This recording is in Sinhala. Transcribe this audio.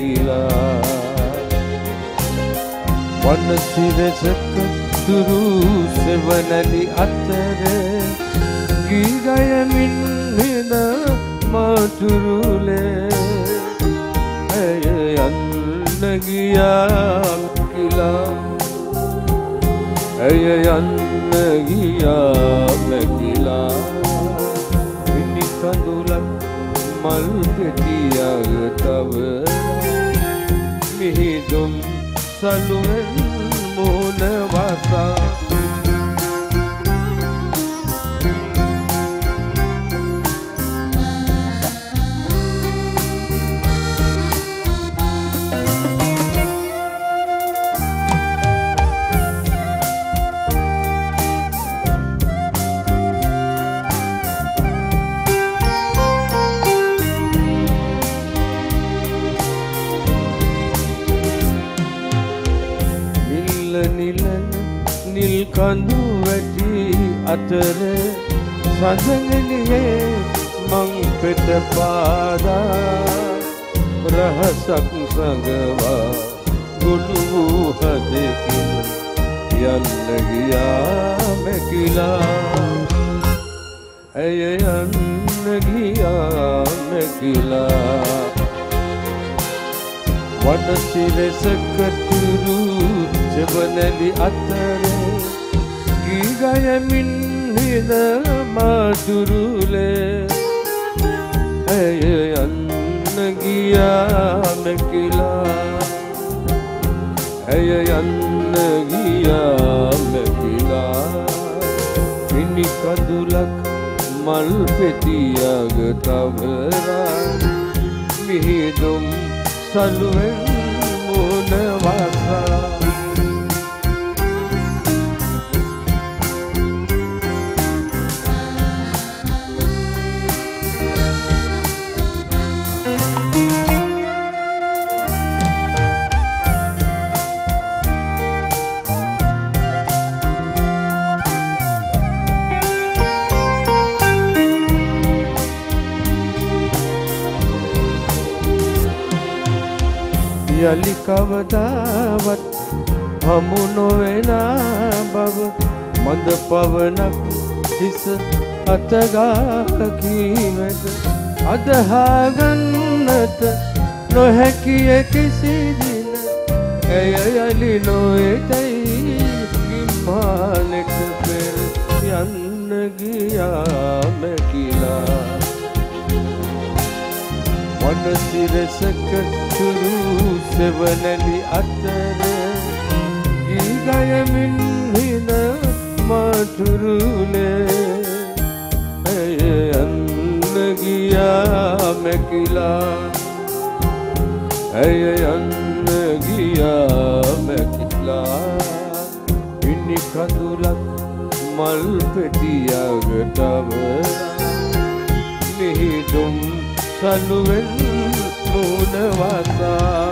මැකිලා වනසිරසක තුරු සෙවනලි අතර ගී ගයමින් හින මතුරුලේ ඇය යන්න ගියා මැකිලා ඇය යන්න ගියා මැකිලා මිනි කඳුලක් මල් පෙතියක තවරා මිහිදුම් සලුවෙන් මුණ වසා නිල් කඳු වැටි අතර සඳනෙලියේ මං පෙත පාදා රහසක් සඟවා ගොළු වූ හදකින් යන්න ගියා මැකිලා ඇය යන්න ගියා මැකිලා වනසිරසකතුරු සෙවනලි අතර ගී ගයමින් හින මතුරුලේ ඇය යන්න ගියා මැකිලා ඇය යන්න ගියා මැකිලා මිනි කඳුලක් මල් පෙතියක තවරා මිහිදුම් සලුවෙන් මුණ වසා යලි කවදාවත් හමු නොවන බව මඳ පවනක් හිස අතගා කීවද අදහා ගන්නට නොහැකිය කිසි දින ඇය යලි නොඑතයි කිම්මානෙක පෙර යන්න ගියා මැකිලා වනසිරසක තුරු සෙවනලි අතර ගී ගයමින් හින මතුරුලේ ඇය යන්න ගියා මැකිලා ඇය යන්න ගියා මැකිලා මිනි කඳුලක් මල් පෙතියක තවරා මිහිදුම් සලුවෙන් මුණ වසා